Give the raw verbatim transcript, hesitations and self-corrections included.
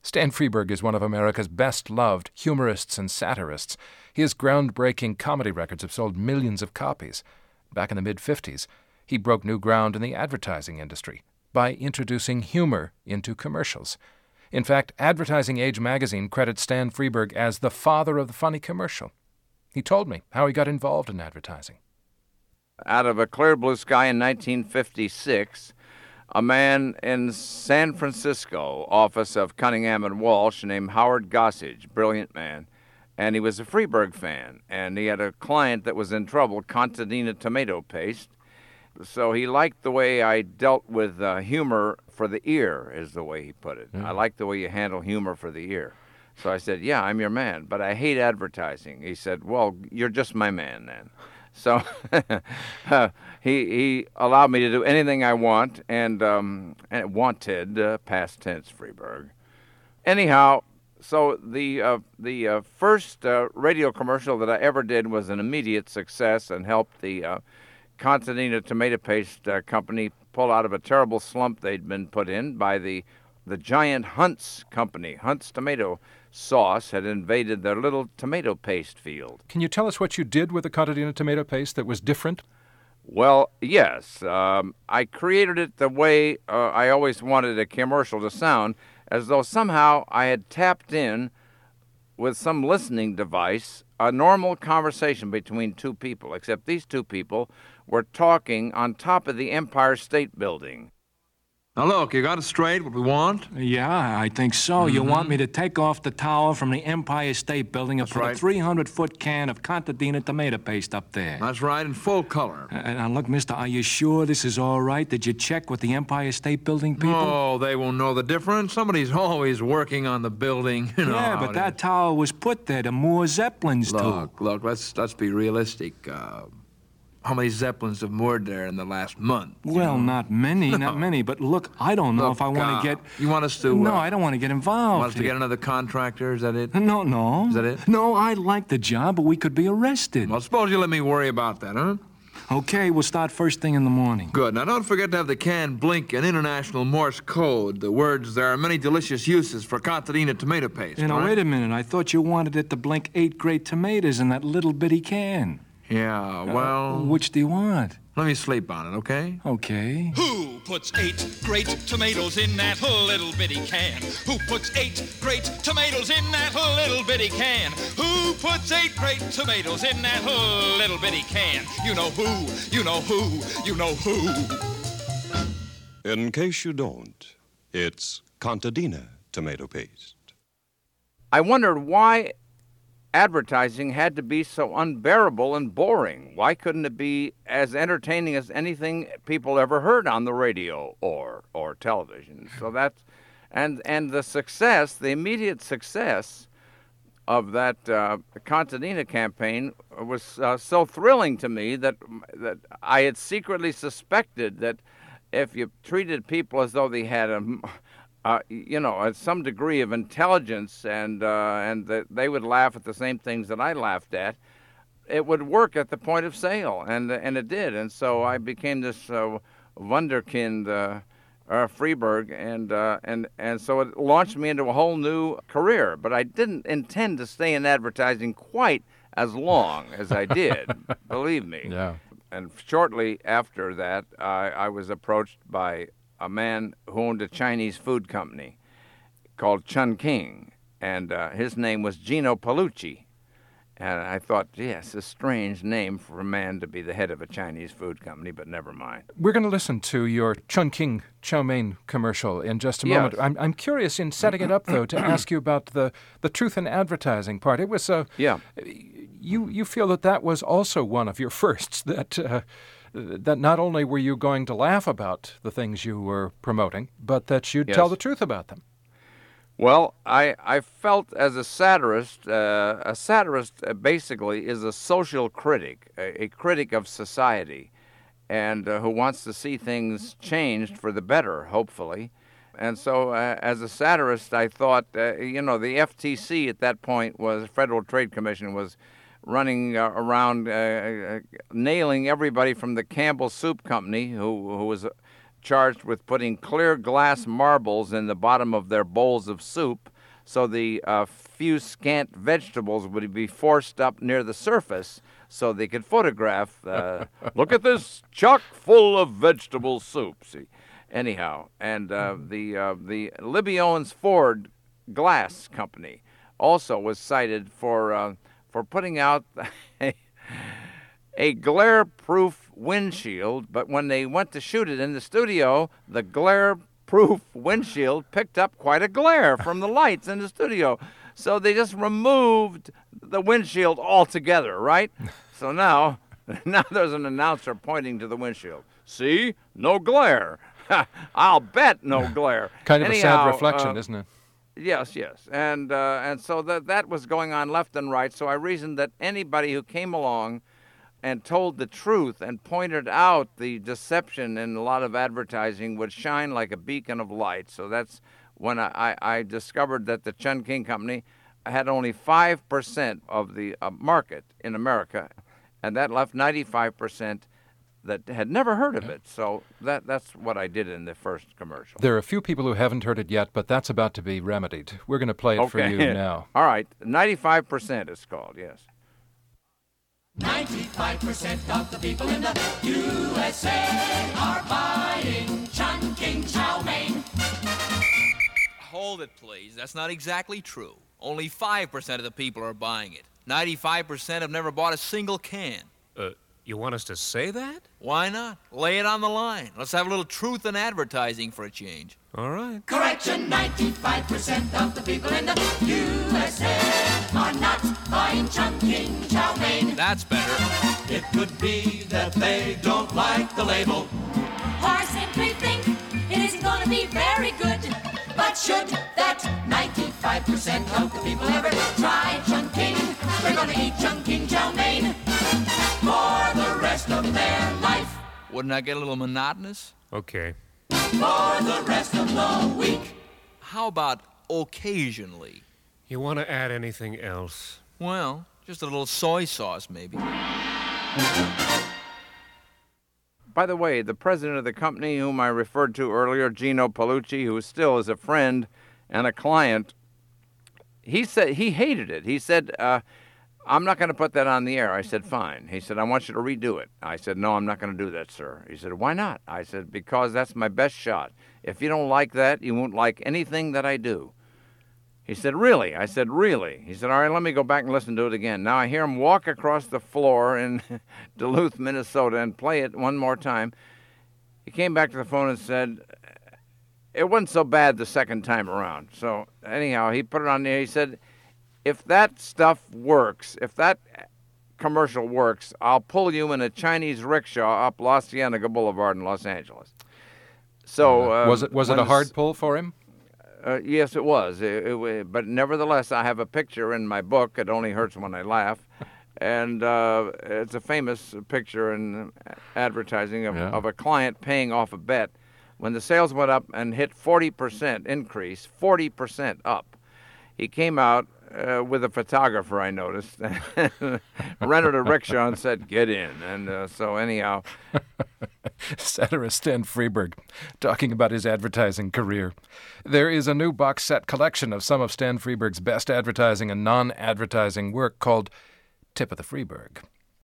Stan Freberg is one of America's best-loved humorists and satirists. His groundbreaking comedy records have sold millions of copies. Back in the mid-fifties, he broke new ground in the advertising industry by introducing humor into commercials. In fact, Advertising Age magazine credits Stan Freberg as the father of the funny commercial. He told me how he got involved in advertising. Out of a clear blue sky in nineteen fifty-six, a man in San Francisco office of Cunningham and Walsh named Howard Gossage, brilliant man, and he was a Freberg fan, and he had a client that was in trouble, Contadina tomato paste. So he liked the way I dealt with uh, humor for the ear, is the way he put it. Mm. I like the way you handle humor for the ear. So I said, yeah, I'm your man, but I hate advertising. He said, well, you're just my man then. So uh, he he allowed me to do anything I want, and, um, and wanted, uh, past tense, Freberg. Anyhow, so the uh, the uh, first uh, radio commercial that I ever did was an immediate success and helped the uh, Contadina tomato paste uh, company pull out of a terrible slump they'd been put in by the the giant Hunt's company. Hunt's tomato sauce had invaded their little tomato paste field. Can you tell us what you did with the Contadina tomato paste that was different? Well, yes. Um, I created it the way uh, I always wanted a commercial to sound, as though somehow I had tapped in with some listening device a normal conversation between two people, except these two people were talking on top of the Empire State Building. Now, look, you got it straight, what we want? Yeah, I think so. Mm-hmm. You want me to take off the tower from the Empire State Building and That's put right. a three hundred foot can of Contadina tomato paste up there. That's right, in full color. Uh, now, look, mister, are you sure this is all right? Did you check with the Empire State Building people? Oh, they won't know the difference. Somebody's always working on the building. You know yeah, how but it that is. tower was put there to moor Zeppelins to. Look, look, let's, let's be realistic. Uh, how many Zeppelins have moored there in the last month? Well, know? not many, No. not many. But look, I don't know Look, if I want uh, to get... You want us to... No, uh, I don't want to get involved. Want us to here. get another contractor, is that it? No, no. Is that it? No, I like the job, but we could be arrested. Well, suppose you let me worry about that, huh? Okay, we'll start first thing in the morning. Good. Now, don't forget to have the can blink in international Morse code. The words, there are many delicious uses for Contadina tomato paste. You know, right? wait a minute. I thought you wanted it to blink eight great tomatoes in that little bitty can. Yeah, well... Uh, which do you want? Let me sleep on it, okay? Okay. Who puts eight great tomatoes in that little bitty can? Who puts eight great tomatoes in that little bitty can? Who puts eight great tomatoes in that little bitty can? You know who, you know who, you know who. In case you don't, it's Contadina tomato paste. I wondered why advertising had to be so unbearable and boring. Why couldn't it be as entertaining as anything people ever heard on the radio or or television? So that's and and the success, the immediate success of that uh, Contadina campaign was uh, so thrilling to me that that I had secretly suspected that if you treated people as though they had a Uh, you know, at some degree of intelligence, and uh, and that they would laugh at the same things that I laughed at, it would work at the point of sale, and and it did, and so I became this uh, wunderkind, uh, uh, Freberg, and uh, and and so it launched me into a whole new career. But I didn't intend to stay in advertising quite as long as I did, believe me. Yeah. And shortly after that, I, I was approached by a man who owned a Chinese food company called Chun King, and uh, his name was Gino Paolucci. And I thought, yes, a strange name for a man to be the head of a Chinese food company, but never mind. We're going to listen to your Chun King chow mein commercial in just a Yes. moment. I'm, I'm curious in setting it up, though, to ask you about the, the truth in advertising part. It was, uh, Yeah. you, you feel that that was also one of your firsts, that... Uh, that not only were you going to laugh about the things you were promoting, but that you'd Yes. tell the truth about them. Well, I, I felt as a satirist, uh, a satirist uh, basically is a social critic, a, a critic of society, and uh, who wants to see things changed for the better, hopefully. And so uh, as a satirist, I thought, uh, you know, the F T C at that point was, Federal Trade Commission, was running uh, around uh, uh, nailing everybody from the Campbell Soup Company, who, who was charged with putting clear glass marbles in the bottom of their bowls of soup, so the uh, few scant vegetables would be forced up near the surface so they could photograph. Uh, Look at this chock full of vegetable soup. See, anyhow, and uh, the uh, the Libby Owens Ford Glass Company also was cited for uh, for putting out a, a glare-proof windshield, but when they went to shoot it in the studio, the glare-proof windshield picked up quite a glare from the lights in the studio. So they just removed the windshield altogether, right? So now, now there's an announcer pointing to the windshield. See? No glare. I'll bet no glare. Kind of Anyhow, a sad reflection, uh, isn't it? Yes, yes. And uh, and so that that was going on left and right. So I reasoned that anybody who came along and told the truth and pointed out the deception in a lot of advertising would shine like a beacon of light. So that's when I, I, I discovered that the Chun King Company had only five percent of the uh, market in America, and that left ninety-five percent that had never heard of it. So that that's what I did in the first commercial. There are a few people who haven't heard it yet, but that's about to be remedied. We're going to play it okay. for you now. All right. ninety-five percent it's called, yes. ninety-five percent of the people in the U S A are buying Chun King chow mein. Hold it, please. That's not exactly true. Only five percent of the people are buying it. ninety-five percent have never bought a single can. Uh, you want us to say that? Why not? Lay it on the line. Let's have a little truth in advertising for a change. All right. Correction, ninety-five percent of the people in the U S A are not buying Chun King chow mein. That's better. It could be that they don't like the label, or simply think it isn't going to be very good. But should that ninety-five percent of the people ever try Chun King, they're going to eat Chun King chow mein for the rest of their life. Wouldn't that get a little monotonous? Okay. For the rest of the week. How about occasionally? You want to add anything else? Well, just a little soy sauce, maybe. By the way, the president of the company whom I referred to earlier, Gino Paolucci, who still is a friend and a client, he said he hated it. He said, uh, I'm not going to put that on the air. I said, fine. He said, I want you to redo it. I said, no, I'm not going to do that, sir. He said, why not? I said, because that's my best shot. If you don't like that, you won't like anything that I do. He said, really? I said, really? He said, all right, let me go back and listen to it again. Now I hear him walk across the floor in Duluth, Minnesota, and play it one more time. He came back to the phone and said, it wasn't so bad the second time around. So anyhow, he put it on there. He said, if that stuff works, if that commercial works, I'll pull you in a Chinese rickshaw up La Cienega Boulevard in Los Angeles. So uh, uh, was it was it a hard pull for him? Uh, yes, it was. It, it, but nevertheless, I have a picture in my book. It only hurts when I laugh. And uh, it's a famous picture in advertising of, yeah. of a client paying off a bet. When the sales went up and hit forty percent increase, forty percent up, he came out uh, with a photographer, I noticed, rented a rickshaw and said, get in. And uh, so anyhow... Satirist Stan Freberg talking about his advertising career. There is a new box set collection of some of Stan Freberg's best advertising and non-advertising work called Tip of the Freberg.